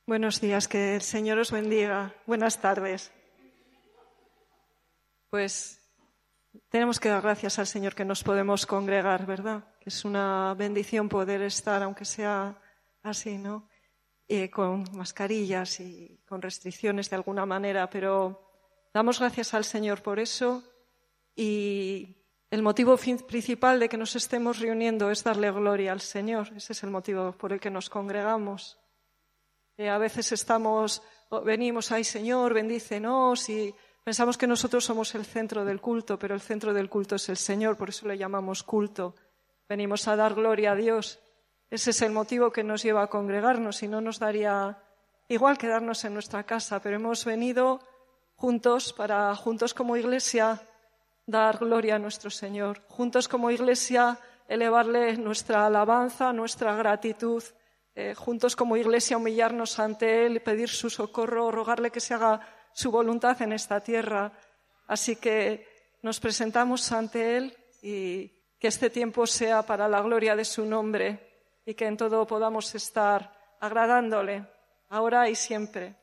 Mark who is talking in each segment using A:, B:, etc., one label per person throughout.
A: Buenos días, que el Señor os bendiga. Buenas tardes. Pues tenemos que dar gracias al Señor que nos podemos congregar, ¿verdad? Es una bendición poder estar, aunque sea así, ¿no? Con mascarillas y con restricciones de alguna manera, pero damos gracias al Señor por eso y el motivo principal de que nos estemos reuniendo es darle gloria al Señor. Ese es el motivo por el que nos congregamos. A veces venimos, ay Señor, bendícenos, y pensamos que nosotros somos el centro del culto, pero el centro del culto es el Señor, por eso le llamamos culto. Venimos a dar gloria a Dios. Ese es el motivo que nos lleva a congregarnos, y no nos daría igual quedarnos en nuestra casa, pero hemos venido juntos para, juntos como iglesia, dar gloria a nuestro Señor, juntos como iglesia, elevarle nuestra alabanza, nuestra gratitud, juntos como iglesia humillarnos ante Él, pedir su socorro, rogarle que se haga su voluntad en esta tierra. Así que nos presentamos ante Él y que este tiempo sea para la gloria de su nombre y que en todo podamos estar agradándole, ahora y siempre.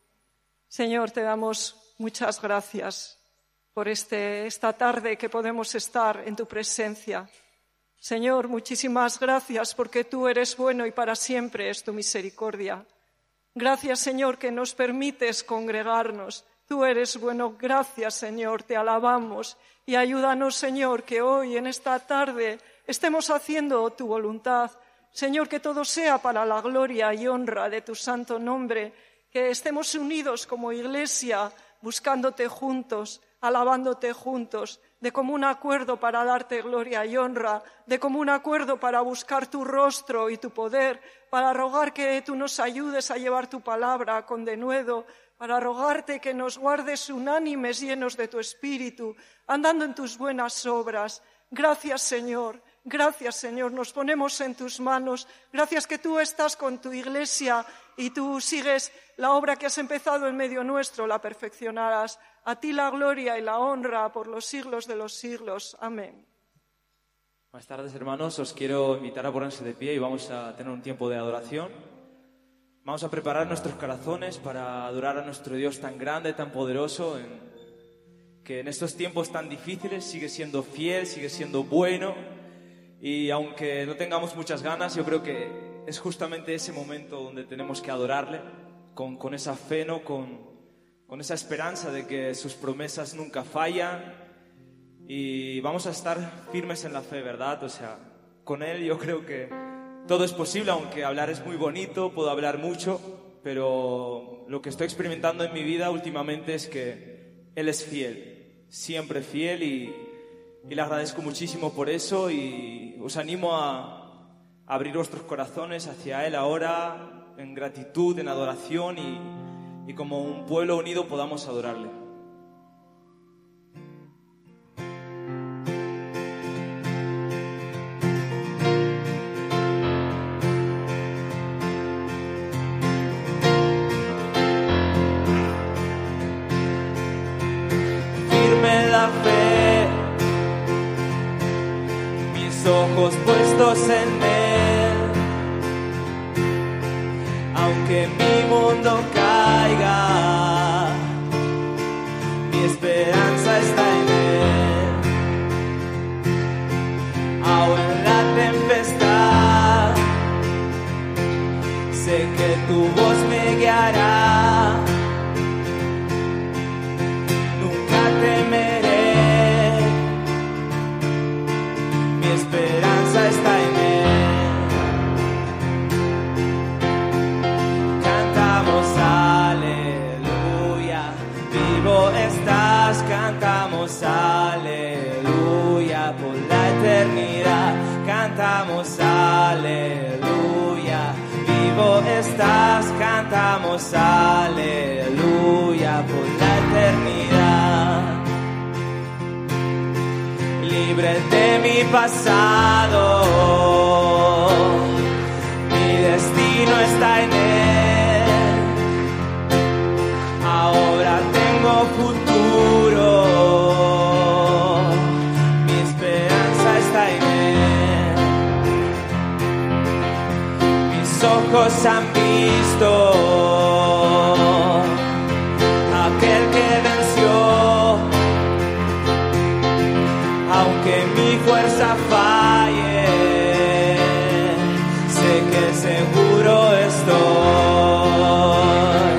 A: Señor, te damos muchas gracias por esta tarde que podemos estar en tu presencia. Señor, muchísimas gracias porque tú eres bueno y para siempre es tu misericordia. Gracias, Señor, que nos permites congregarnos. Tú eres bueno. Gracias, Señor, te alabamos. Y ayúdanos, Señor, que hoy, en esta tarde, estemos haciendo tu voluntad. Señor, que todo sea para la gloria y honra de tu santo nombre. Que estemos unidos como iglesia, buscándote juntos, alabándote juntos, de común acuerdo para darte gloria y honra, de común acuerdo para buscar tu rostro y tu poder, para rogar que tú nos ayudes a llevar tu palabra con denuedo, para rogarte que nos guardes unánimes llenos de tu espíritu, andando en tus buenas obras. Gracias, Señor. Gracias, Señor. Nos ponemos en tus manos. Gracias que tú estás con tu iglesia y tú sigues la obra que has empezado en medio nuestro, la perfeccionarás. A ti la gloria y la honra por los siglos de los siglos. Amén.
B: Buenas tardes, hermanos. Os quiero invitar a ponerse de pie y vamos a tener un tiempo de adoración. Vamos a preparar nuestros corazones para adorar a nuestro Dios tan grande, tan poderoso, que en estos tiempos tan difíciles sigue siendo fiel, sigue siendo bueno. Y aunque no tengamos muchas ganas, yo creo que es justamente ese momento donde tenemos que adorarle con esa fe, ¿no? Con esa esperanza de que sus promesas nunca fallan. Y vamos a estar firmes en la fe, ¿verdad? O sea, con Él yo creo que todo es posible, aunque hablar es muy bonito, puedo hablar mucho, pero lo que estoy experimentando en mi vida últimamente es que Él es fiel, siempre fiel, y le agradezco muchísimo por eso, y os animo a abrir vuestros corazones hacia Él ahora, en gratitud, en adoración, y como un pueblo unido podamos adorarle. Firme la fe, mis ojos puestos en Él, aunque mi mundo caiga, mi esperanza está en Él. Aún en la tempestad, sé que tu voz me guiará. Nunca temeré, mi esperanza está en Él. Cantamos aleluya, vivo estás, cantamos aleluya por la eternidad. Cantamos aleluya, vivo estás, cantamos aleluya por la eternidad. Libre de mi pasado, mi destino está en Él. Ahora tengo futuro, mi esperanza está en Él. Mis ojos han visto Cristo, aquel que venció. Aunque mi fuerza falle, sé que seguro estoy.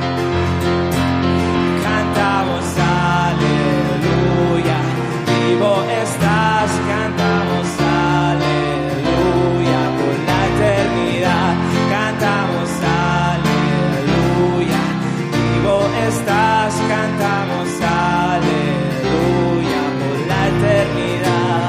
B: Cantamos aleluya, vivo estás, cantamos aleluya por la eternidad. Cantamos aleluya, vivo estás, cantamos aleluya por la eternidad.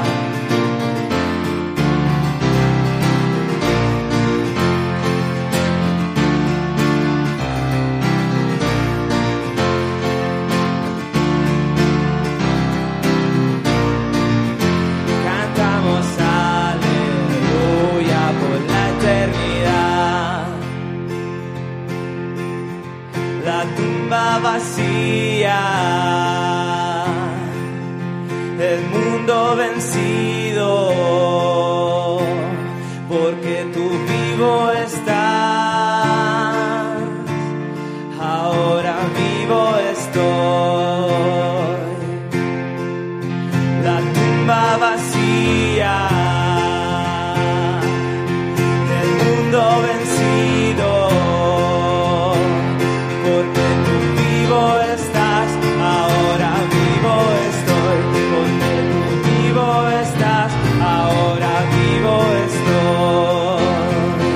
B: Cantamos aleluya por la eternidad. La tumba vacía, el mundo vencido, porque tú vivo estás, ahora vivo estoy. La tumba vacía, el mundo vencido, porque tú vivo estás, ahora vivo estoy, porque tú vivo estás, ahora vivo estoy.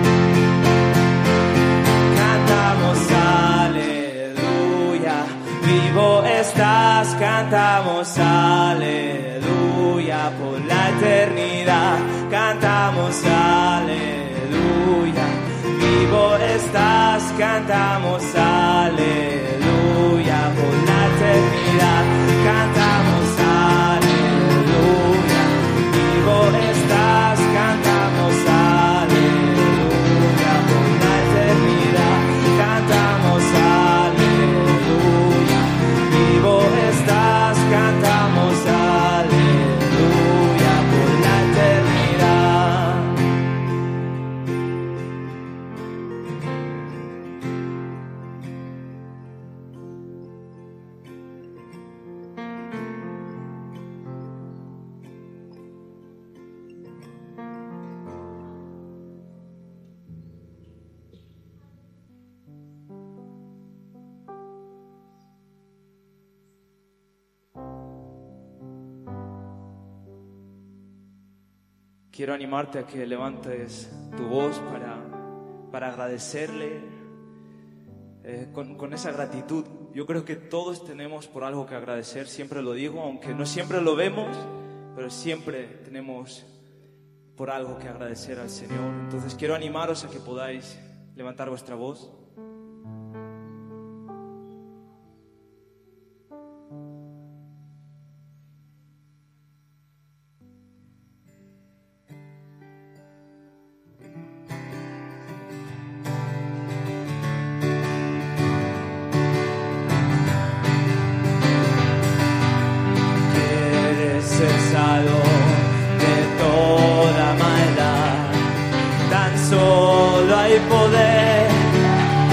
B: Cantamos aleluya, vivo estás, cantamos aleluya por la eternidad. Cantamos aleluya, vivo estás, cantamos aleluya por la eternidad. Cantamos aleluya, vivo estás, cantamos aleluya por la eternidad. Cantamos aleluya, vivo estás, cantamos aleluya por la eternidad. Quiero animarte a que levantes tu voz para agradecerle con esa gratitud. Yo creo que todos tenemos por algo que agradecer, siempre lo digo, aunque no siempre lo vemos, pero siempre tenemos por algo que agradecer al Señor. Entonces quiero animaros a que podáis levantar vuestra voz. Poder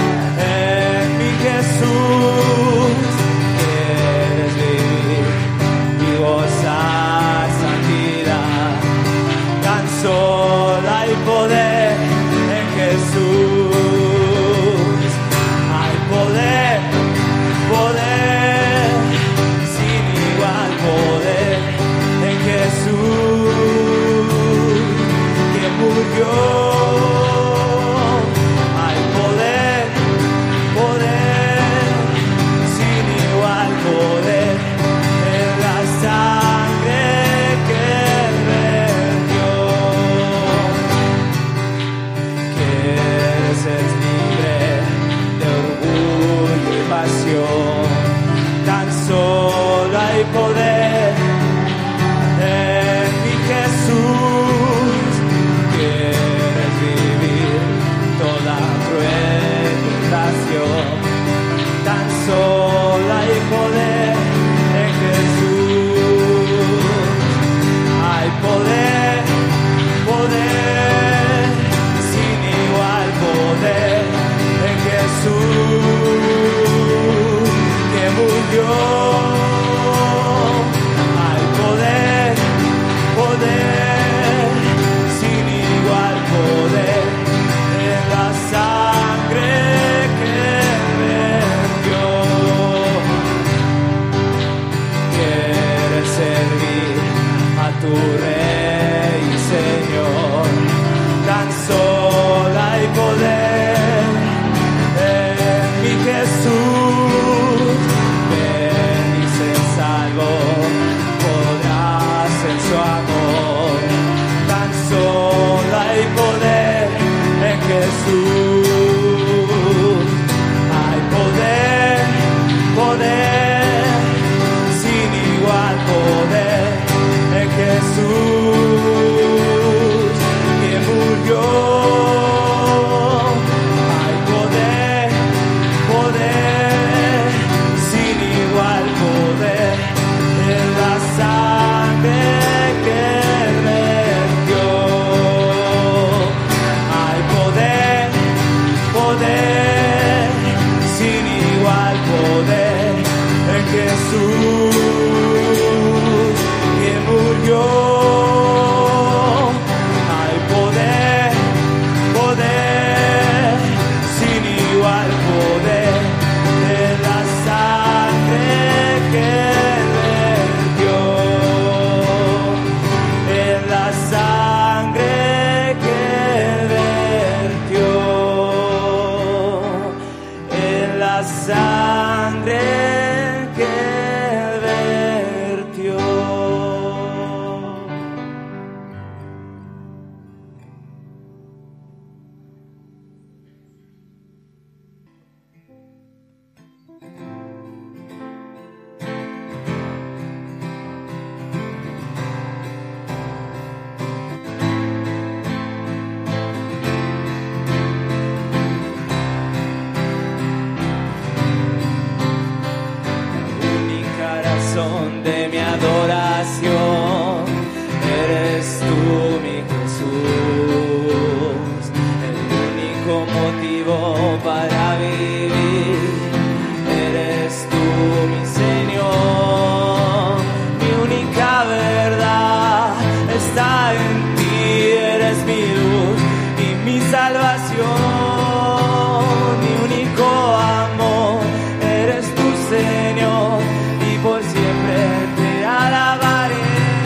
B: motivo para vivir. Eres tú, mi Señor, mi única verdad está en ti. Eres mi luz y mi salvación, mi único amor. Eres tú, Señor, y por siempre te alabaré.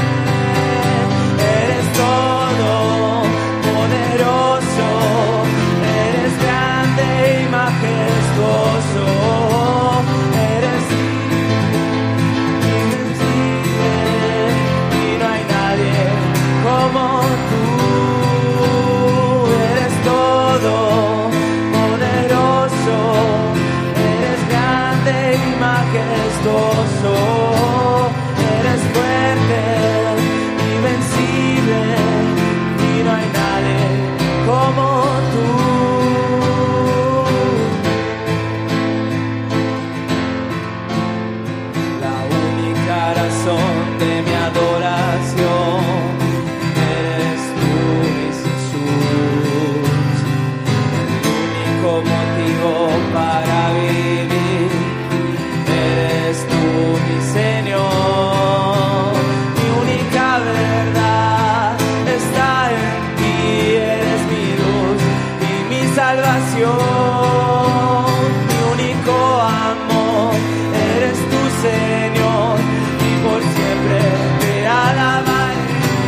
B: Eres todo poderoso, eres grande y majestuoso, eres invencible y no hay nadie como tú. Eres todo poderoso, eres grande y majestuoso, eres fuerte, invencible y no hay nadie como tú. La única razón de mi adoración eres tú, mi Jesús. El único motivo para vivir eres tú, mi Señor. Mi única verdad está en ti. Eres mi luz y mi salvación, mi único amor. Eres tú, Señor, y por siempre te alabaré.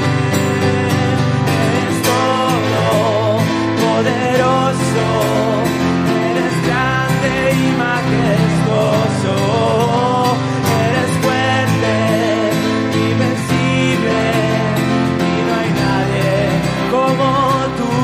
B: Eres todo poderoso, eres grande y majestuoso, eres fuerte, invencible y no hay nadie como tú.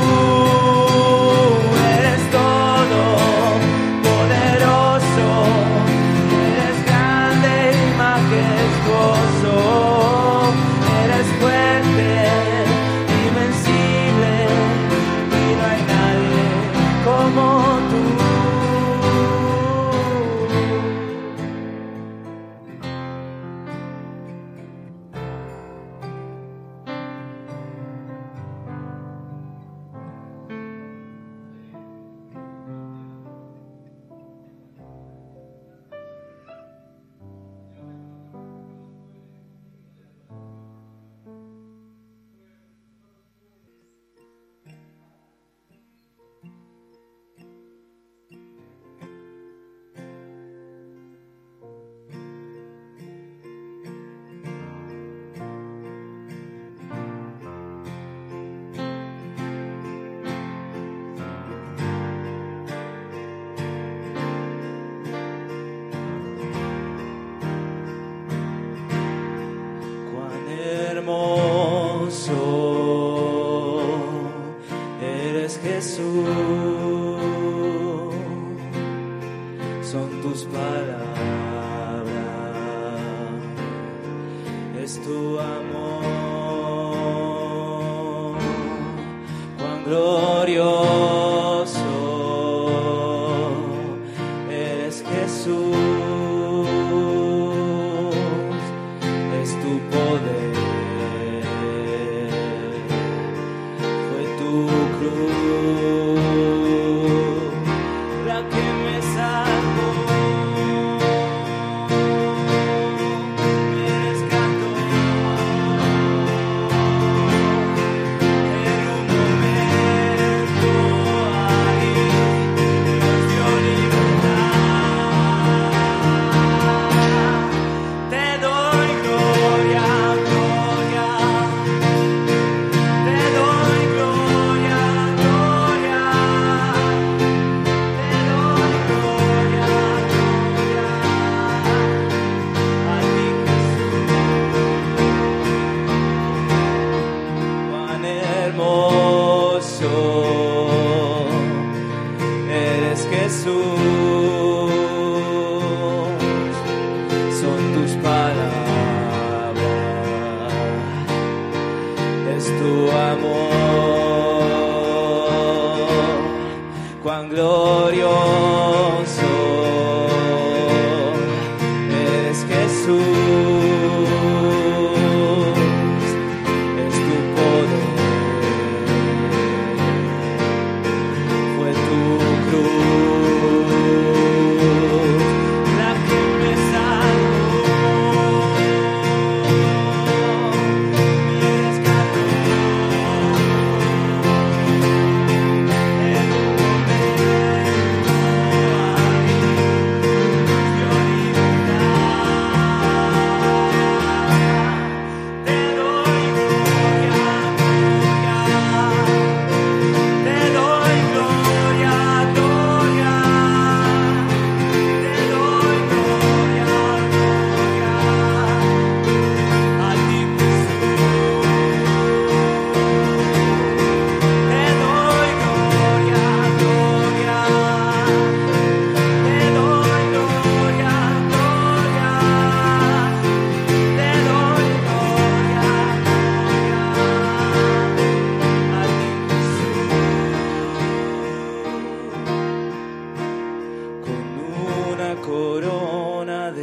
B: Eres todo poderoso, eres grande y majestuoso, eres fuerte, invencible y no hay nadie como tú. Cuán hermoso eres, Jesús, son tus palabras, es tu amor. Cuán glorioso eres, Jesús, es tu poder, fue tu cruz la que me salvó, me rescató. En un momento ahí nos dio libertad. Te doy gloria, gloria, te doy gloria, gloria, te doy gloria, gloria a ti, Jesús. Cuán hermoso eres, Jesús, son tus palabras, es tu amor. Cuán glorioso eres, Jesús, es tu poder, fue tu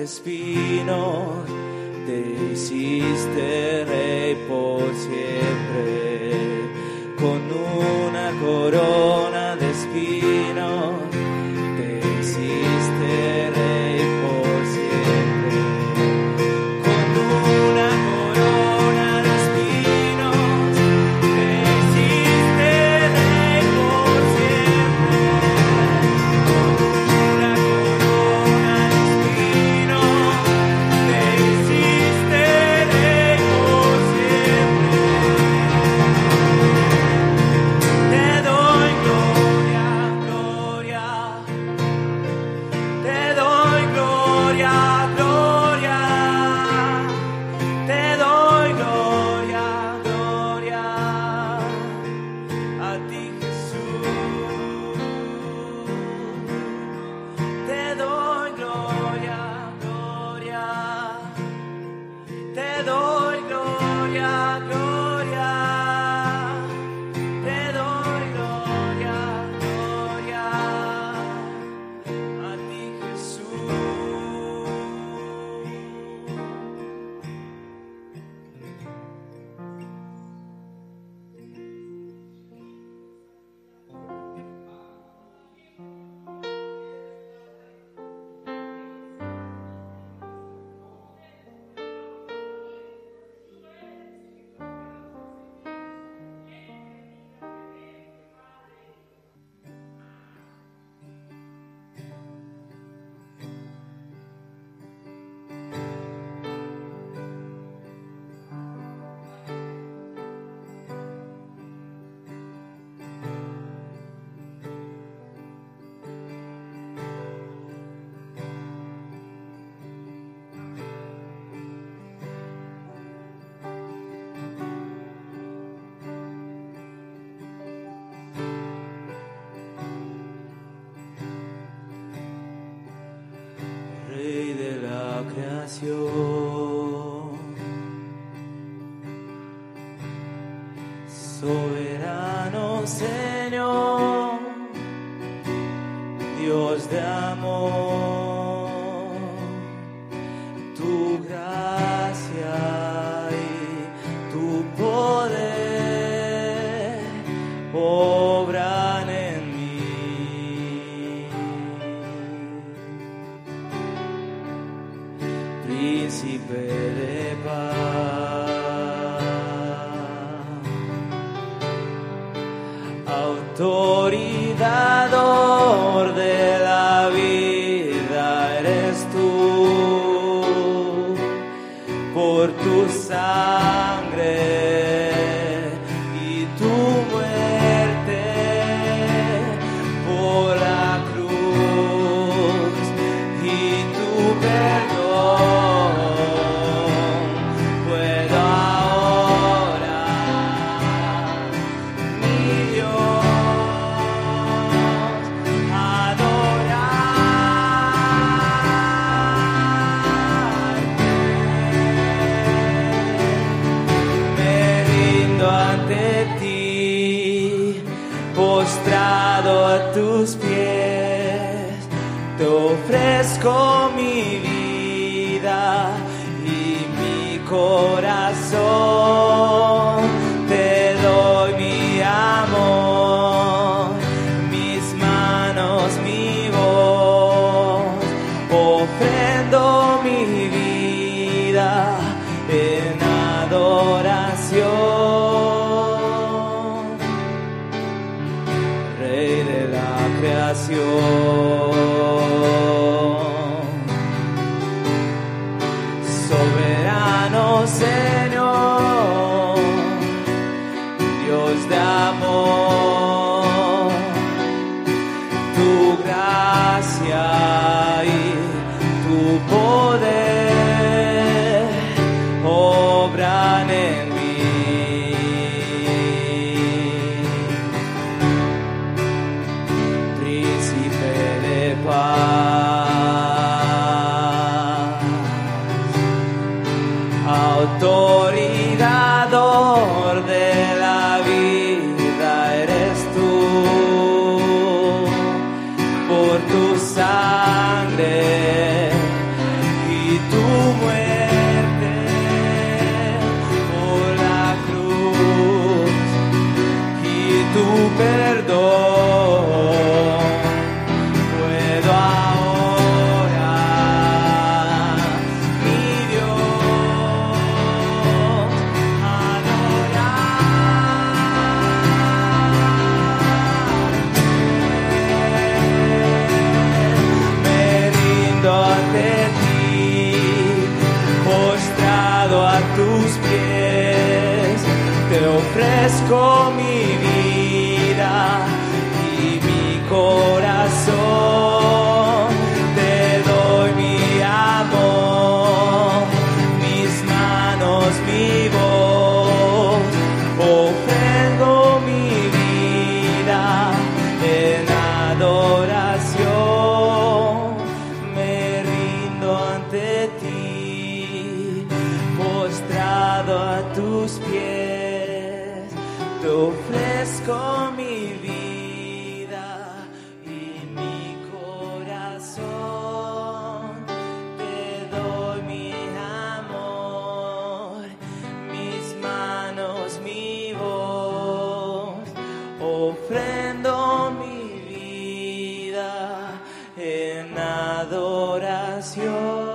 B: espinos, te hiciste rey por siempre, con una corona de espinos, te hiciste rey por siempre, con una corona de espinos, te hiciste rey por siempre, con una corona de espinos, te hiciste rey por siempre. Te doy gloria, gloria, te doy gloria, gloria, te doy gloria, gloria, a ti Jesús. Te doy gloria, gloria, te doy gloria, gloria, te doy gloria, gloria, a ti Jesús. Rey de la creación, soberano Señor, Dios de amor, tu gracia y tu poder obran en mí. Príncipe de paz, autoridador de la vida eres tú, por tu sangre y tu muerte, por la cruz y tu perdón, puedo ahora, mi Dios, adorarte. Me rindo ante ti, postrado a tus pies, te ofrezco mi vida y mi corazón, te doy mi amor, mis manos, mi voz, ofrendo mi vida en adoración. Rey de la creación, soberano Señor, Dios de amor, tu gracia y tu poder obran en mí. Príncipe de paz, autor ofrezco mi vida y mi corazón, te doy mi amor, mis manos, mi voz, ofrendo mi vida en adoración, me rindo ante ti, postrado a tus pies, te ofrezco mi vida y mi corazón, te doy mi amor, mis manos, mi voz, ofrendo mi vida en adoración.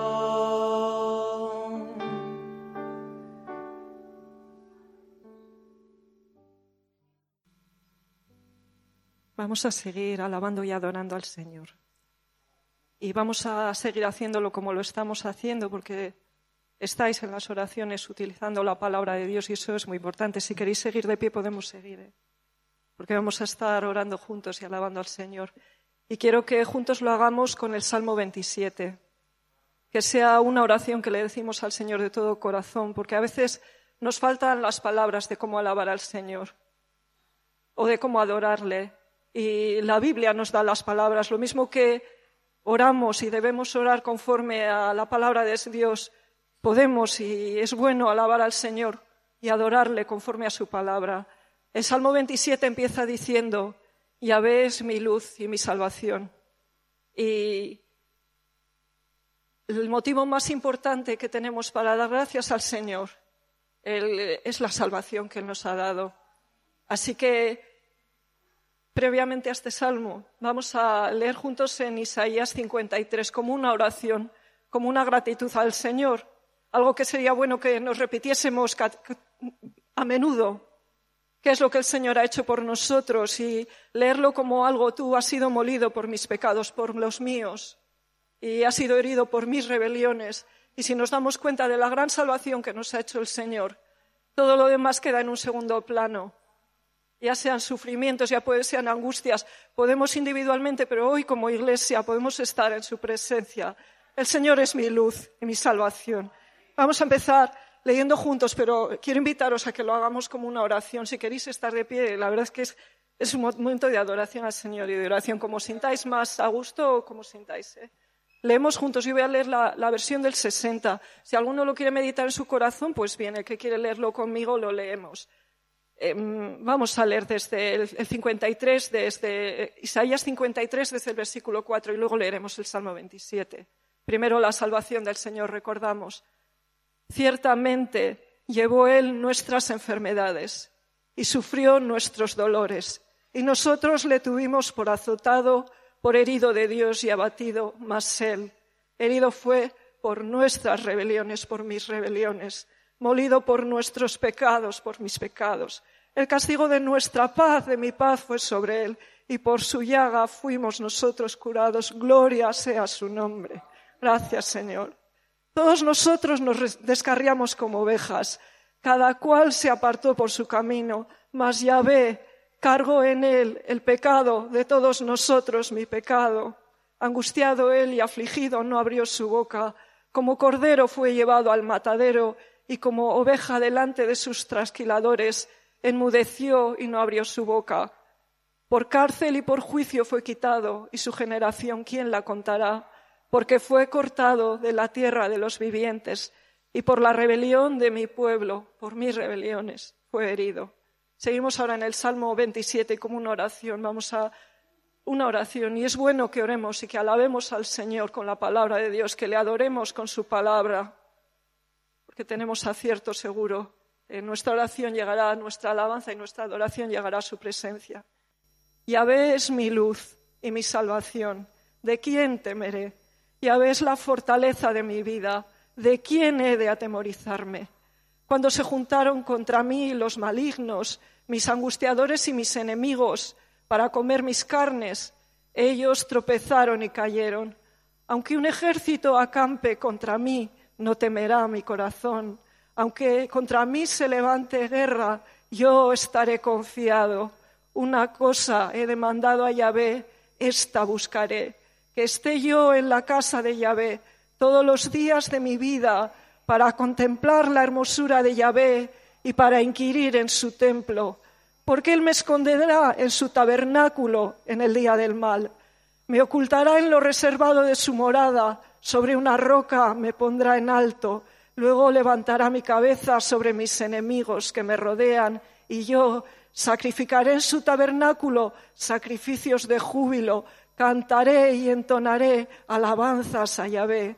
A: Vamos a seguir alabando y adorando al Señor. Y vamos a seguir haciéndolo como lo estamos haciendo, porque estáis en las oraciones utilizando la palabra de Dios y eso es muy importante. Si queréis seguir de pie, podemos seguir, porque vamos a estar orando juntos y alabando al Señor. Y quiero que juntos lo hagamos con el Salmo 27, que sea una oración que le decimos al Señor de todo corazón, porque a veces nos faltan las palabras de cómo alabar al Señor o de cómo adorarle. Y la Biblia nos da las palabras, lo mismo que oramos y debemos orar conforme a la palabra de Dios, podemos y es bueno alabar al Señor y adorarle conforme a su palabra. El Salmo 27 empieza diciendo: Yahvé es mi luz y mi salvación. Y el motivo más importante que tenemos para dar gracias al Señor es la salvación que Él nos ha dado. Así que previamente a este salmo, vamos a leer juntos en Isaías 53 como una oración, como una gratitud al Señor, algo que sería bueno que nos repitiésemos a menudo, qué es lo que el Señor ha hecho por nosotros y leerlo como algo: tú has sido molido por mis pecados, por los míos, y has sido herido por mis rebeliones. Y si nos damos cuenta de la gran salvación que nos ha hecho el Señor, todo lo demás queda en un segundo plano. Ya sean sufrimientos, ya sean angustias, podemos individualmente, pero hoy como iglesia podemos estar en su presencia. El Señor es mi luz y mi salvación. Vamos a empezar leyendo juntos, pero quiero invitaros a que lo hagamos como una oración. Si queréis estar de pie, la verdad es que es un momento de adoración al Señor y de oración, como sintáis más a gusto o como sintáis. Leemos juntos, yo voy a leer la versión del 60. Si alguno lo quiere meditar en su corazón, pues bien, el que quiere leerlo conmigo lo leemos. Vamos a leer desde el 53, desde Isaías 53, desde el versículo 4, y luego leeremos el Salmo 27. Primero la salvación del Señor, recordamos. Ciertamente llevó Él nuestras enfermedades y sufrió nuestros dolores, y nosotros le tuvimos por azotado, por herido de Dios y abatido, mas Él herido fue por nuestras rebeliones, por mis rebeliones, molido por nuestros pecados, por mis pecados. El castigo de nuestra paz, de mi paz, fue sobre Él, y por su llaga fuimos nosotros curados. Gloria sea su nombre. Gracias, Señor. Todos nosotros nos descarriamos como ovejas, cada cual se apartó por su camino, mas Yahvé cargó en Él el pecado de todos nosotros, mi pecado. Angustiado Él y afligido no abrió su boca, como cordero fue llevado al matadero, y como oveja delante de sus trasquiladores, enmudeció y no abrió su boca. Por cárcel y por juicio fue quitado, y su generación, ¿quién la contará? Porque fue cortado de la tierra de los vivientes, y por la rebelión de mi pueblo, por mis rebeliones, fue herido. Seguimos ahora en el Salmo 27 como una oración. Vamos a una oración, y es bueno que oremos y que alabemos al Señor con la palabra de Dios, que le adoremos con su palabra, porque tenemos acierto seguro. Nuestra oración llegará, nuestra alabanza y nuestra adoración llegará a su presencia. Yahvé es mi luz y mi salvación. ¿De quién temeré? Yahvé es la fortaleza de mi vida. ¿De quién he de atemorizarme? Cuando se juntaron contra mí los malignos, mis angustiadores y mis enemigos, para comer mis carnes, ellos tropezaron y cayeron. Aunque un ejército acampe contra mí, no temerá mi corazón. Aunque contra mí se levante guerra, yo estaré confiado. Una cosa he demandado a Yahvé, esta buscaré, que esté yo en la casa de Yahvé todos los días de mi vida para contemplar la hermosura de Yahvé y para inquirir en su templo, porque Él me esconderá en su tabernáculo en el día del mal. Me ocultará en lo reservado de su morada, sobre una roca me pondrá en alto. Luego levantará mi cabeza sobre mis enemigos que me rodean, y yo sacrificaré en su tabernáculo sacrificios de júbilo, cantaré y entonaré alabanzas a Yahvé.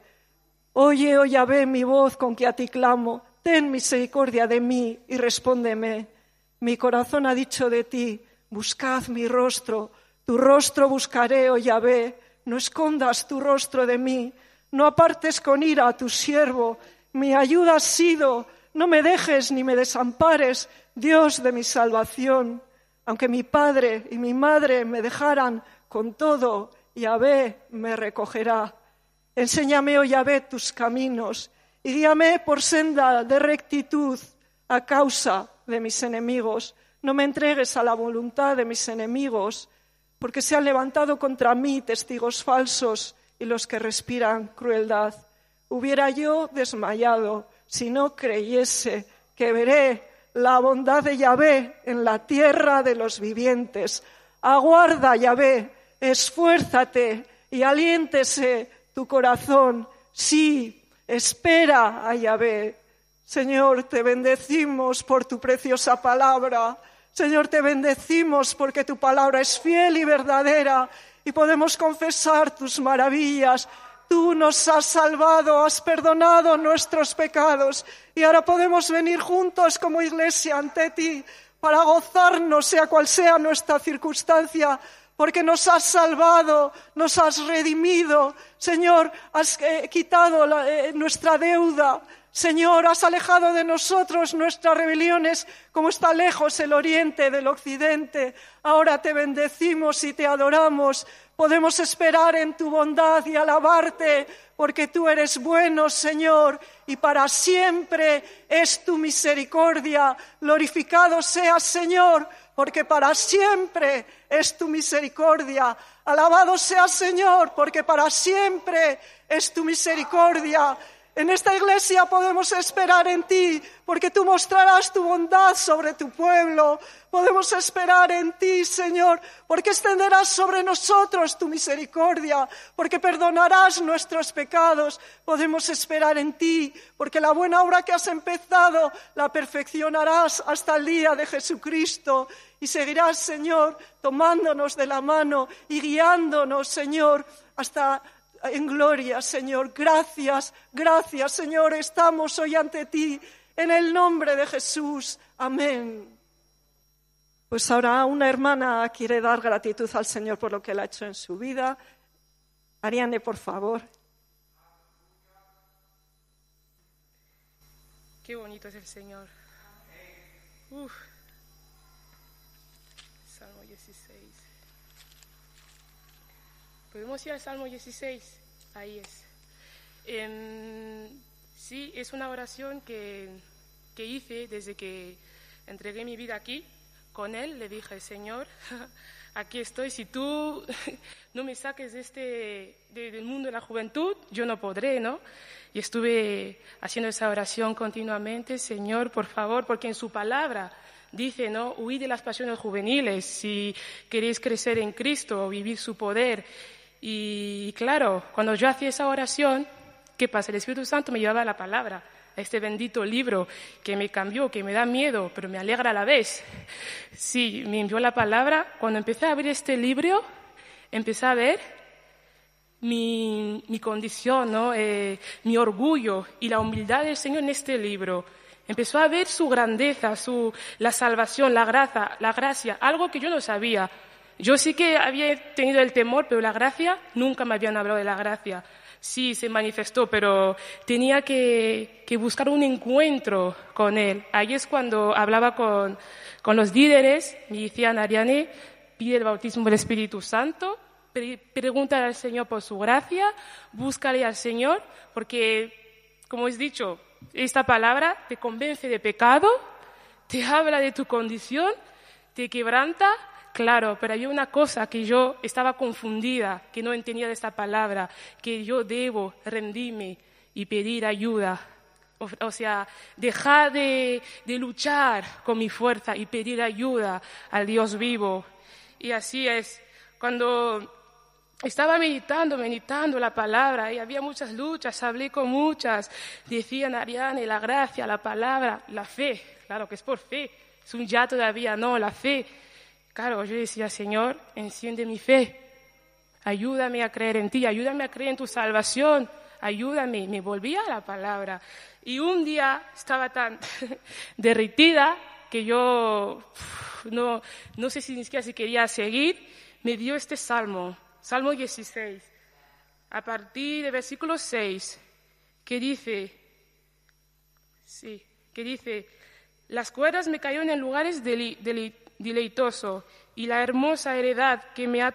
A: Oye, oh Yahvé, mi voz con que a ti clamo, ten misericordia de mí y respóndeme. Mi corazón ha dicho de ti, buscad mi rostro, tu rostro buscaré, oh Yahvé, no escondas tu rostro de mí, no apartes con ira a tu siervo. Mi ayuda has sido, no me dejes ni me desampares, Dios de mi salvación. Aunque mi padre y mi madre me dejaran, con todo, Yahvé me recogerá. Enséñame, oh Yahvé, tus caminos y guíame por senda de rectitud a causa de mis enemigos. No me entregues a la voluntad de mis enemigos, porque se han levantado contra mí testigos falsos y los que respiran crueldad. Hubiera yo desmayado si no creyese que veré la bondad de Yahvé en la tierra de los vivientes. Aguarda, Yahvé, esfuérzate y aliéntese tu corazón. Sí, espera a Yahvé. Señor, te bendecimos por tu preciosa palabra. Señor, te bendecimos porque tu palabra es fiel y verdadera y podemos confesar tus maravillas. Tú nos has salvado, has perdonado nuestros pecados y ahora podemos venir juntos como iglesia ante ti para gozarnos, sea cual sea nuestra circunstancia, porque nos has salvado, nos has redimido. Señor, has quitado nuestra deuda. Señor, has alejado de nosotros nuestras rebeliones, como está lejos el oriente del occidente. Ahora te bendecimos y te adoramos. Podemos esperar en tu bondad y alabarte, porque tú eres bueno, Señor, y para siempre es tu misericordia. Glorificado seas, Señor, porque para siempre es tu misericordia. Alabado seas, Señor, porque para siempre es tu misericordia. En esta iglesia podemos esperar en ti, porque tú mostrarás tu bondad sobre tu pueblo. Podemos esperar en ti, Señor, porque extenderás sobre nosotros tu misericordia, porque perdonarás nuestros pecados. Podemos esperar en ti, porque la buena obra que has empezado la perfeccionarás hasta el día de Jesucristo. Y seguirás, Señor, tomándonos de la mano y guiándonos, Señor, hasta en gloria, Señor. Gracias, gracias, Señor. Estamos hoy ante ti en el nombre de Jesús. Amén. Pues ahora una hermana quiere dar gratitud al Señor por lo que Él ha hecho en su vida. Ariane, por favor.
C: Qué bonito es el Señor. Salmo 16. ¿Podemos ir al Salmo 16? Ahí es. Sí, es una oración que hice desde que entregué mi vida aquí. Con Él le dije, Señor, aquí estoy. Si tú no me saques del mundo de la juventud, yo no podré, ¿no? Y estuve haciendo esa oración continuamente, Señor, por favor, porque en su palabra dice, ¿no? Huid de las pasiones juveniles si queréis crecer en Cristo o vivir su poder. Y claro, cuando yo hacía esa oración, ¿qué pasa? El Espíritu Santo me llevaba la palabra, a este bendito libro que me cambió, que me da miedo, pero me alegra a la vez. Sí, me envió la palabra. Cuando empecé a abrir este libro, empecé a ver mi condición, ¿no? Mi orgullo y la humildad del Señor en este libro. Empezó a ver su grandeza, la salvación, la gracia, algo que yo no sabía. Yo sí que había tenido el temor, pero la gracia, nunca me habían hablado de la gracia. Sí, se manifestó, pero tenía que buscar un encuentro con Él. Ahí es cuando hablaba con los líderes, me decían, Ariane, pide el bautismo del Espíritu Santo, pregúntale al Señor por su gracia, búscale al Señor, porque, como os he dicho, esta palabra te convence de pecado, te habla de tu condición, te quebranta. Claro, pero había una cosa que yo estaba confundida, que no entendía de esta palabra, que yo debo rendirme y pedir ayuda. O sea, dejar de luchar con mi fuerza y pedir ayuda al Dios vivo. Y así es, cuando estaba meditando la palabra, y había muchas luchas, hablé con muchas, decían, Ariane, la gracia, la palabra, la fe, claro que es por fe, es un ya todavía, no, la fe. Claro, yo decía, Señor, enciende mi fe, ayúdame a creer en ti, ayúdame a creer en tu salvación, ayúdame. Me volvía a la palabra. Y un día estaba tan derretida que yo no sé ni siquiera si quería seguir, me dio este Salmo 16, a partir de versículo 6, que dice, las cuerdas me cayeron en lugares deleitosos y la hermosa heredad que me ha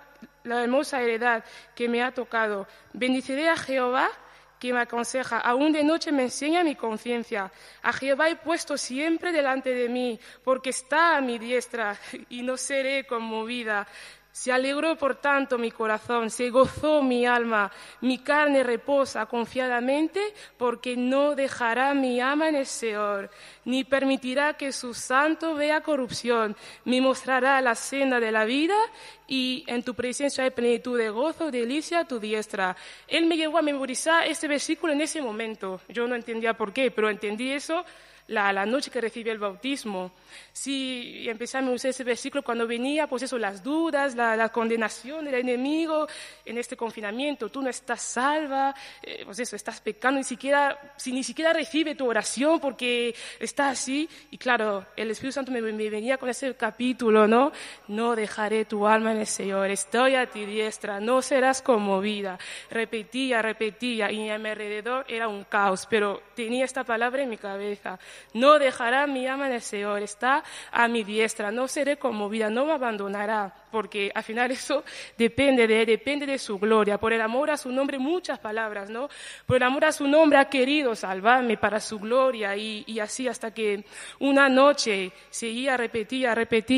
C: tocado. Bendiciré a Jehová que me aconseja, aún de noche me enseña mi conciencia. A Jehová he puesto siempre delante de mí, porque está a mi diestra y no seré conmovida. Se alegró por tanto mi corazón, se gozó mi alma, mi carne reposa confiadamente, porque no dejará mi alma en el Seol, ni permitirá que su santo vea corrupción. Me mostrará la senda de la vida, y en tu presencia hay plenitud de gozo, delicia a tu diestra. Él me llevó a memorizar este versículo en ese momento. Yo no entendía por qué, pero entendí eso la noche que recibí el bautismo. Sí, empecé a usar ese versículo cuando venía, pues eso, las dudas, la condenación del enemigo en este confinamiento. Tú no estás salva, pues eso, estás pecando, ni siquiera recibe tu oración porque está así. Y claro, el Espíritu Santo me venía con ese capítulo, ¿no? No dejaré tu alma en el Señor, estoy a ti diestra, no serás conmovida. Repetía, y a mi alrededor era un caos, pero tenía esta palabra en mi cabeza. No dejará mi alma en el Señor, está a mi diestra, no seré conmovida, no me abandonará, porque al final eso depende de Él, depende de su gloria. Por el amor a su nombre, muchas palabras, ¿no? Por el amor a su nombre ha querido salvarme para su gloria, y así hasta que una noche seguía, repetía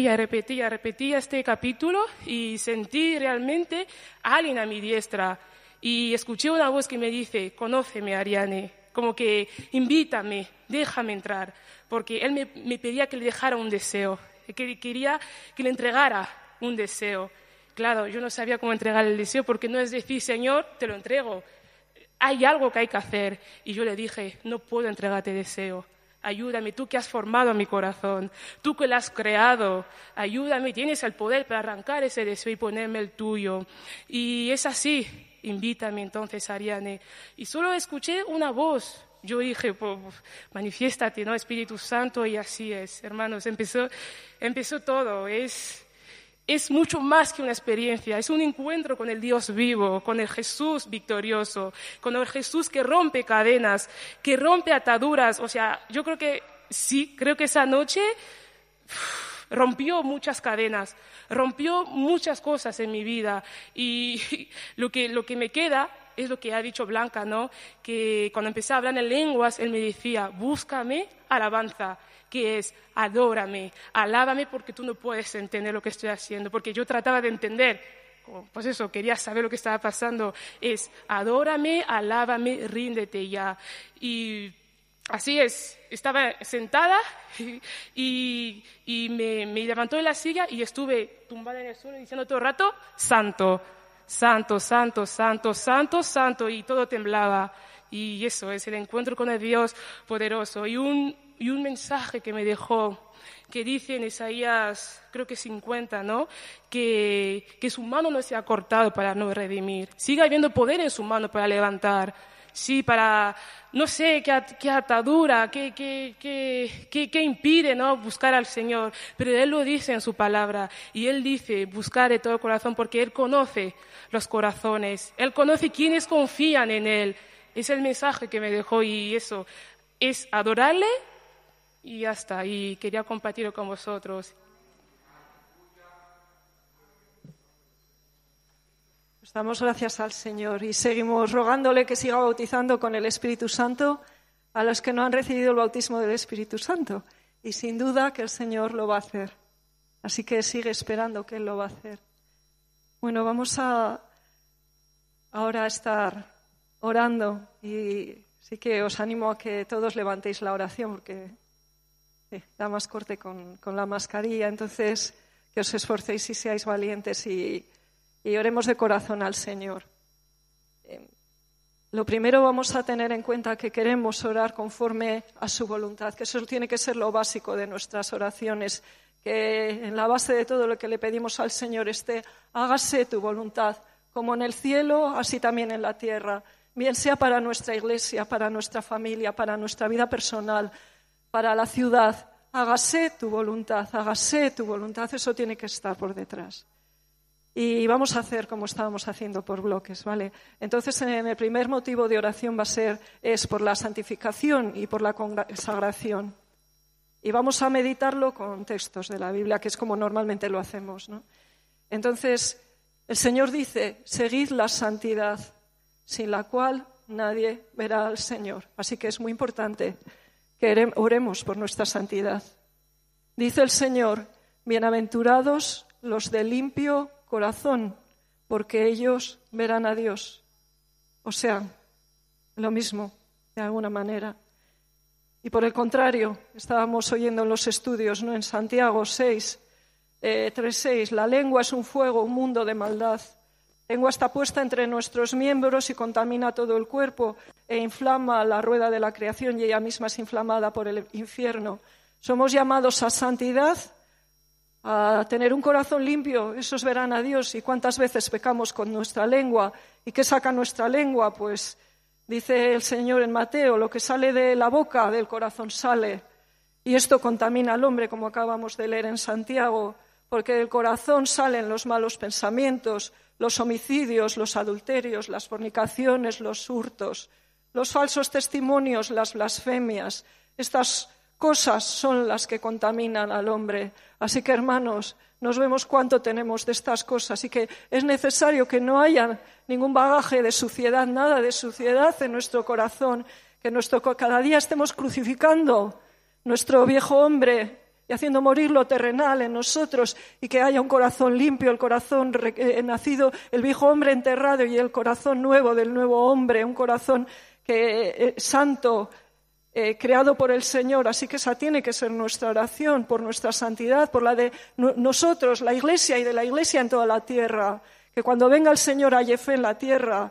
C: este capítulo y sentí realmente a alguien a mi diestra y escuché una voz que me dice, conóceme, Ariane. Como que invítame, déjame entrar, porque él me pedía que le dejara un deseo, que quería que le entregara un deseo. Claro, yo no sabía cómo entregar el deseo, porque no es decir, Señor, te lo entrego, hay algo que hay que hacer. Y yo le dije, no puedo entregarte deseo, ayúdame, tú que has formado mi corazón, tú que lo has creado, ayúdame, tienes el poder para arrancar ese deseo y ponerme el tuyo. Y es así. Invítame entonces, Ariane. Y solo escuché una voz. Yo dije, pues, manifiéstate, ¿no? Espíritu Santo, y así es, hermanos. Empezó todo. Es mucho más que una experiencia. Es un encuentro con el Dios vivo, con el Jesús victorioso, con el Jesús que rompe cadenas, que rompe ataduras. O sea, yo creo que esa noche rompió muchas cadenas, rompió muchas cosas en mi vida, y lo que me queda es lo que ha dicho Blanca, ¿no? Que cuando empecé a hablar en lenguas, él me decía, búscame alabanza, que es adórame, alábame porque tú no puedes entender lo que estoy haciendo, porque yo trataba de entender, pues eso, quería saber lo que estaba pasando, es adórame, alábame, ríndete ya. Y así es, estaba sentada y me levantó de la silla y estuve tumbada en el suelo diciendo todo el rato, santo, santo, santo, santo, santo, santo, y todo temblaba. Y eso es el encuentro con el Dios poderoso. Y un mensaje que me dejó, que dice en Isaías, creo que 50, ¿no? Que su mano no se ha cortado para no redimir. Sigue habiendo poder en su mano para levantar. Sí, para, no sé, qué atadura, qué impide, ¿no? Buscar al Señor. Pero Él lo dice en su palabra. Y Él dice, buscar de todo corazón, porque Él conoce los corazones. Él conoce quienes confían en Él. Es el mensaje que me dejó, y eso es adorarle y ya está. Y quería compartirlo con vosotros.
A: Damos gracias al Señor y seguimos rogándole que siga bautizando con el Espíritu Santo a los que no han recibido el bautismo del Espíritu Santo, y sin duda que el Señor lo va a hacer. Así que sigue esperando que Él lo va a hacer. Bueno, vamos ahora a estar orando y sí que os animo a que todos levantéis la oración porque da más corte con la mascarilla. Entonces, que os esforcéis y seáis valientes y oremos de corazón al Señor. Lo primero vamos a tener en cuenta que queremos orar conforme a su voluntad, que eso tiene que ser lo básico de nuestras oraciones, que en la base de todo lo que le pedimos al Señor esté, hágase tu voluntad, como en el cielo, así también en la tierra, bien sea para nuestra iglesia, para nuestra familia, para nuestra vida personal, para la ciudad. Hágase tu voluntad, eso tiene que estar por detrás. Y vamos a hacer como estábamos haciendo por bloques, ¿vale? Entonces, en el primer motivo de oración es por la santificación y por la consagración. Y vamos a meditarlo con textos de la Biblia, que es como normalmente lo hacemos, ¿no? Entonces, el Señor dice, seguid la santidad, sin la cual nadie verá al Señor. Así que es muy importante que oremos por nuestra santidad. Dice el Señor, bienaventurados los de limpio corazón, porque ellos verán a Dios. O sea, lo mismo, de alguna manera. Y por el contrario, estábamos oyendo en los estudios, ¿no? En Santiago 3:6, la lengua es un fuego, un mundo de maldad. La lengua está puesta entre nuestros miembros y contamina todo el cuerpo e inflama la rueda de la creación y ella misma es inflamada por el infierno. Somos llamados a santidad, a tener un corazón limpio, esos verán a Dios. ¿Y cuántas veces pecamos con nuestra lengua? ¿Y qué saca nuestra lengua? Pues dice el Señor en Mateo, lo que sale de la boca, del corazón sale. Y esto contamina al hombre, como acabamos de leer en Santiago, porque del corazón salen los malos pensamientos, los homicidios, los adulterios, las fornicaciones, los hurtos, los falsos testimonios, las blasfemias. Estas cosas son las que contaminan al hombre. Así que, hermanos, nos vemos cuánto tenemos de estas cosas y que es necesario que no haya ningún bagaje de suciedad, nada de suciedad en nuestro corazón, que cada día estemos crucificando nuestro viejo hombre y haciendo morir lo terrenal en nosotros y que haya un corazón limpio, el corazón nacido, el viejo hombre enterrado y el corazón nuevo del nuevo hombre, un corazón santo, creado por el Señor. Así que esa tiene que ser nuestra oración por nuestra santidad, por la de nosotros, la Iglesia y de la Iglesia en toda la tierra. Que cuando venga el Señor haya fe en la tierra,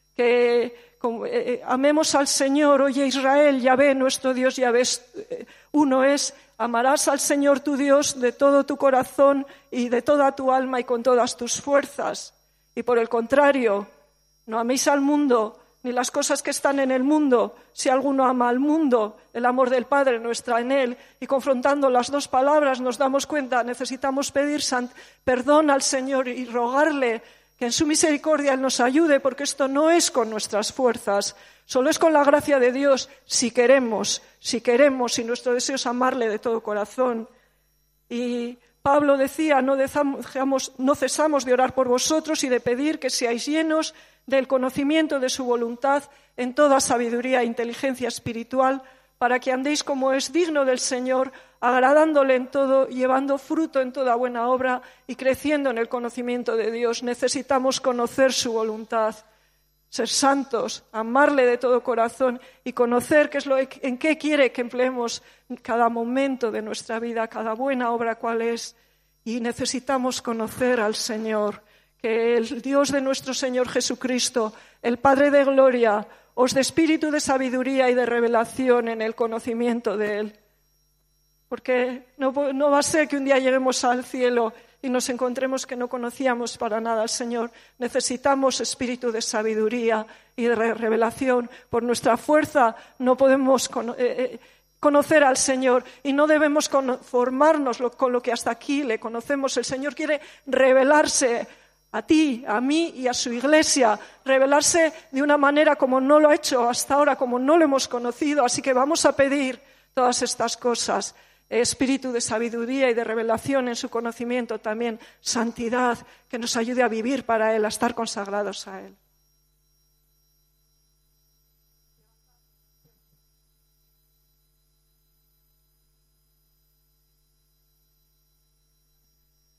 A: que amemos al Señor. Oye Israel, Yahvé, nuestro Dios Yahvé, uno es. Amarás al Señor tu Dios de todo tu corazón y de toda tu alma y con todas tus fuerzas. Y por el contrario, no améis al mundo ni las cosas que están en el mundo. Si alguno ama al mundo, el amor del Padre no está en él. Y confrontando las dos palabras nos damos cuenta, necesitamos pedir perdón al Señor y rogarle que en su misericordia Él nos ayude, porque esto no es con nuestras fuerzas, solo es con la gracia de Dios, si queremos, y nuestro deseo es amarle de todo corazón. Y Pablo decía, no cesamos de orar por vosotros y de pedir que seáis llenos del conocimiento de su voluntad en toda sabiduría e inteligencia espiritual, para que andéis como es digno del Señor, agradándole en todo, llevando fruto en toda buena obra y creciendo en el conocimiento de Dios. Necesitamos conocer su voluntad, ser santos, amarle de todo corazón y conocer en qué quiere que empleemos cada momento de nuestra vida, cada buena obra cuál es. Y necesitamos conocer al Señor, que el Dios de nuestro Señor Jesucristo, el Padre de gloria, os dé espíritu de sabiduría y de revelación en el conocimiento de Él. Porque no va a ser que un día lleguemos al cielo y nos encontremos que no conocíamos para nada al Señor. Necesitamos espíritu de sabiduría y de revelación. Por nuestra fuerza no podemos conocer al Señor y no debemos conformarnos con lo que hasta aquí le conocemos. El Señor quiere revelarse a ti, a mí y a su Iglesia, revelarse de una manera como no lo ha hecho hasta ahora, como no lo hemos conocido. Así que vamos a pedir todas estas cosas. Espíritu de sabiduría y de revelación en su conocimiento, también santidad, que nos ayude a vivir para Él, a estar consagrados a Él.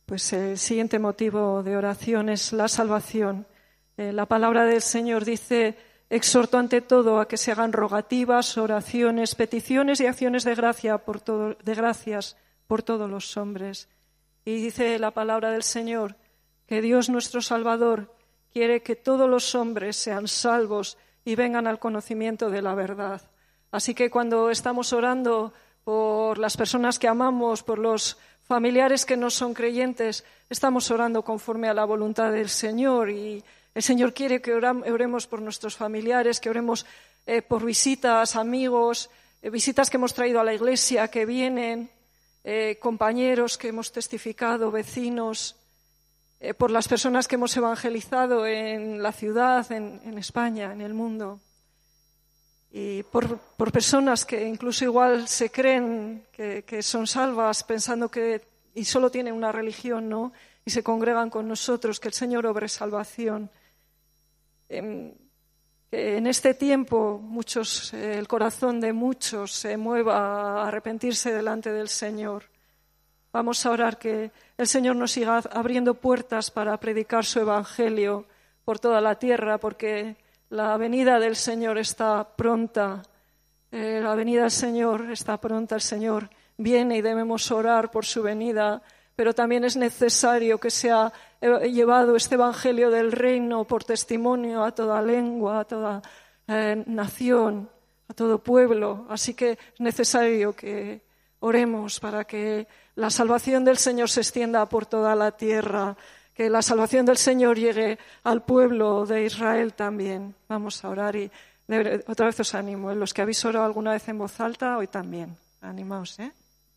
A: Pues el siguiente motivo de oración es la salvación. La palabra del Señor dice: exhorto ante todo a que se hagan rogativas, oraciones, peticiones y acciones de gracias por todos los hombres. Y dice la palabra del Señor que Dios nuestro Salvador quiere que todos los hombres sean salvos y vengan al conocimiento de la verdad. Así que cuando estamos orando por las personas que amamos, por los familiares que no son creyentes, estamos orando conforme a la voluntad del Señor, y el Señor quiere que oremos por nuestros familiares, que oremos por visitas, amigos, visitas que hemos traído a la iglesia, que vienen, compañeros que hemos testificado, vecinos, por las personas que hemos evangelizado en la ciudad, en España, en el mundo. Y por personas que incluso igual se creen que son salvas pensando que y solo tienen una religión, ¿no? Y se congregan con nosotros, que el Señor obre salvación. Que en este tiempo el corazón de muchos se mueva a arrepentirse delante del Señor. Vamos a orar que el Señor nos siga abriendo puertas para predicar su evangelio por toda la tierra, porque la venida del Señor está pronta. La venida del Señor está pronta. El Señor viene y debemos orar por su venida, pero también es necesario que sea llevado este evangelio del reino por testimonio a toda lengua, a toda nación, a todo pueblo. Así que es necesario que oremos para que la salvación del Señor se extienda por toda la tierra, que la salvación del Señor llegue al pueblo de Israel también. Vamos a orar y otra vez os animo. Los que habéis orado alguna vez en voz alta, hoy también. Animaos, ¿eh?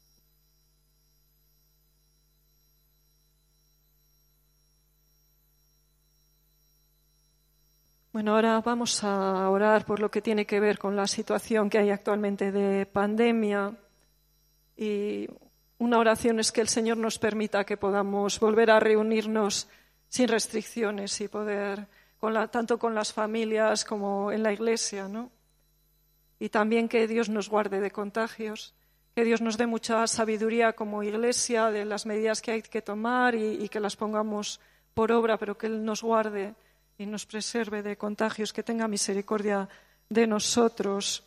A: Bueno, ahora vamos a orar por lo que tiene que ver con la situación que hay actualmente de pandemia, y una oración es que el Señor nos permita que podamos volver a reunirnos sin restricciones y poder, tanto con las familias como en la iglesia, ¿no? Y también que Dios nos guarde de contagios, que Dios nos dé mucha sabiduría como iglesia de las medidas que hay que tomar y que las pongamos por obra, pero que Él nos guarde y nos preserve de contagios, que tenga misericordia de nosotros.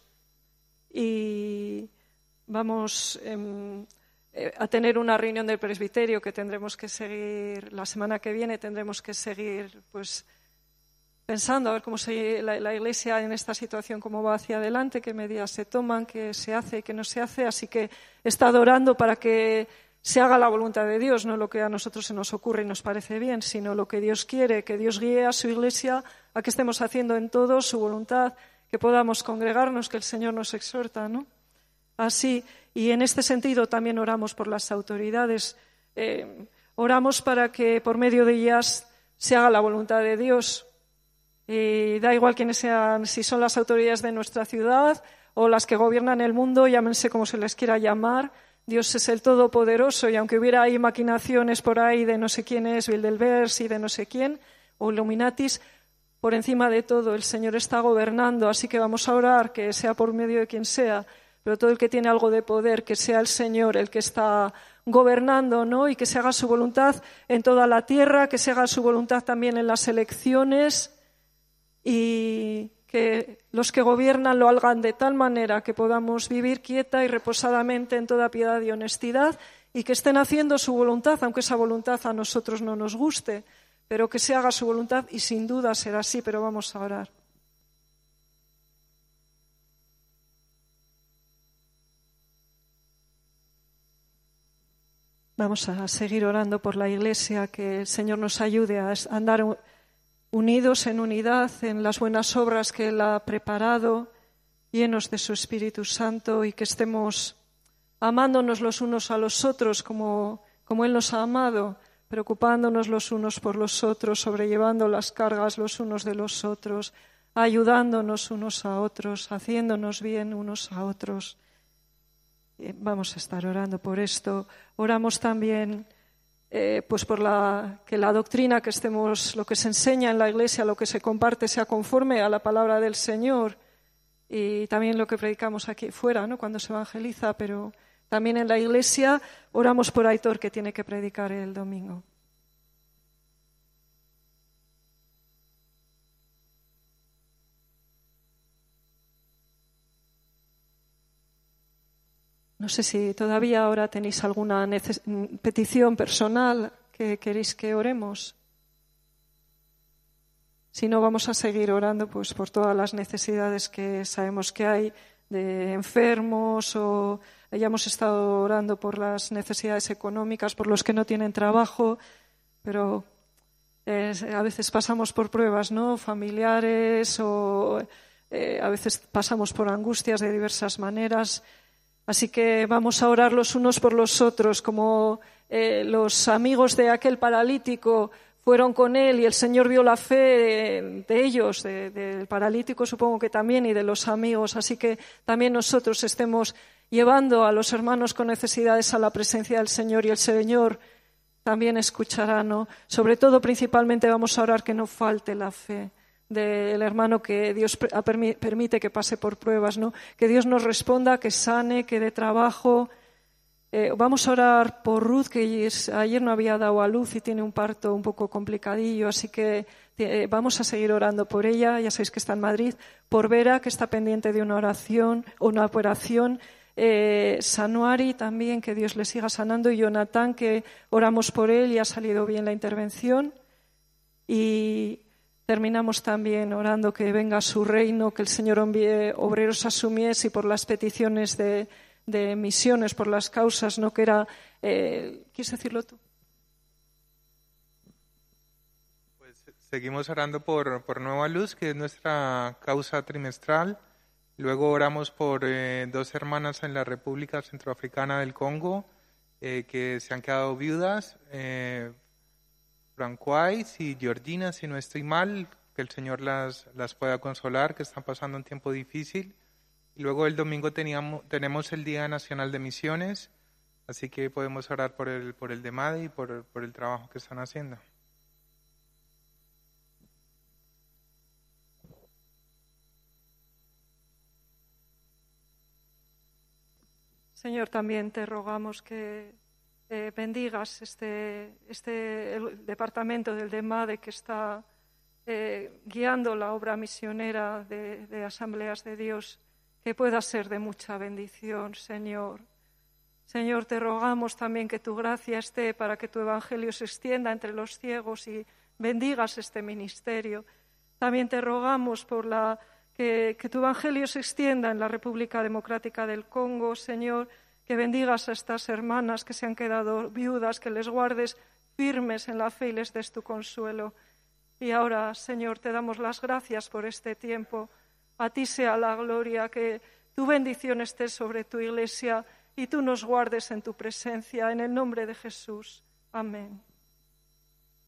A: Y vamos a tener una reunión del presbiterio que tendremos que seguir la semana que viene. Tendremos que seguir pues pensando a ver cómo sigue la iglesia en esta situación, cómo va hacia adelante, qué medidas se toman, qué se hace y qué no se hace. Así que he estado orando para que se haga la voluntad de Dios, no lo que a nosotros se nos ocurre y nos parece bien, sino lo que Dios quiere, que Dios guíe a su iglesia a que estemos haciendo en todo su voluntad, que podamos congregarnos, que el Señor nos exhorta, ¿no? Así, y en este sentido también oramos por las autoridades, oramos para que por medio de ellas se haga la voluntad de Dios. Da igual quiénes sean, si son las autoridades de nuestra ciudad o las que gobiernan el mundo, llámense como se les quiera llamar. Dios es el Todopoderoso, y aunque hubiera ahí maquinaciones por ahí de no sé quién es, Bilderberg y de no sé quién, o Illuminatis, por encima de todo el Señor está gobernando. Así que vamos a orar que sea por medio de quien sea, pero todo el que tiene algo de poder, que sea el Señor el que está gobernando, ¿no? Y que se haga su voluntad en toda la tierra, que se haga su voluntad también en las elecciones, y que los que gobiernan lo hagan de tal manera que podamos vivir quieta y reposadamente en toda piedad y honestidad, y que estén haciendo su voluntad, aunque esa voluntad a nosotros no nos guste, pero que se haga su voluntad, y sin duda será así. Pero vamos a orar. Vamos a seguir orando por la Iglesia, que el Señor nos ayude a andar unidos en unidad en las buenas obras que Él ha preparado, llenos de su Espíritu Santo, y que estemos amándonos los unos a los otros como Él nos ha amado, preocupándonos los unos por los otros, sobrellevando las cargas los unos de los otros, ayudándonos unos a otros, haciéndonos bien unos a otros. Vamos a estar orando por esto. Oramos también pues por que la doctrina que lo que se enseña en la Iglesia, lo que se comparte, sea conforme a la palabra del Señor, y también lo que predicamos aquí fuera, ¿no? Cuando se evangeliza, pero También en la iglesia oramos por Aitor, que tiene que predicar el domingo. No sé si todavía ahora tenéis alguna petición personal que queréis que oremos. Si no, vamos a seguir orando pues por todas las necesidades que sabemos que hay de enfermos, o hayamos estado orando por las necesidades económicas, por los que no tienen trabajo, pero a veces pasamos por pruebas, ¿no?, familiares, o a veces pasamos por angustias de diversas maneras. Así que vamos a orar los unos por los otros, como los amigos de aquel paralítico fueron con él y el Señor vio la fe de ellos, del paralítico supongo que también, y de los amigos. Así que también nosotros estemos llevando a los hermanos con necesidades a la presencia del Señor, y el Señor también escuchará, ¿no? Sobre todo, principalmente, vamos a orar que no falte la fe del hermano que Dios permite que pase por pruebas, ¿no? Que Dios nos responda, que sane, que dé trabajo. Vamos a orar por Ruth, que ayer no había dado a luz y tiene un parto un poco complicadillo, así que vamos a seguir orando por ella. Ya sabéis que está en Madrid. Por Vera, que está pendiente de una operación. Sanuari también, que Dios le siga sanando. Y Jonathan, que oramos por él y ha salido bien la intervención. Y terminamos también orando que venga su reino, que el Señor envíe obreros a su mies, y por las peticiones de misiones, por las causas, ¿no?, que era... ¿Quieres decirlo tú?
D: Pues seguimos orando por Nueva Luz, que es nuestra causa trimestral. Luego oramos por 2 hermanas en la República Centroafricana del Congo, que se han quedado viudas, Francois y Georgina, si no estoy mal, que el Señor las pueda consolar, que están pasando un tiempo difícil. Y luego el domingo tenemos el Día Nacional de Misiones, así que podemos orar por el DEMADE y por el trabajo que están haciendo.
A: Señor, también te rogamos que bendigas el departamento del DEMADE, que está guiando la obra misionera de Asambleas de Dios, que pueda ser de mucha bendición, Señor. Señor, te rogamos también que tu gracia esté para que tu evangelio se extienda entre los ciegos y bendigas este ministerio. También te rogamos por que tu evangelio se extienda en la República Democrática del Congo, Señor, que bendigas a estas hermanas que se han quedado viudas, que les guardes firmes en la fe y les des tu consuelo. Y ahora, Señor, te damos las gracias por este tiempo. A ti sea la gloria, que tu bendición esté sobre tu iglesia y tú nos guardes en tu presencia, en el nombre de Jesús. Amén.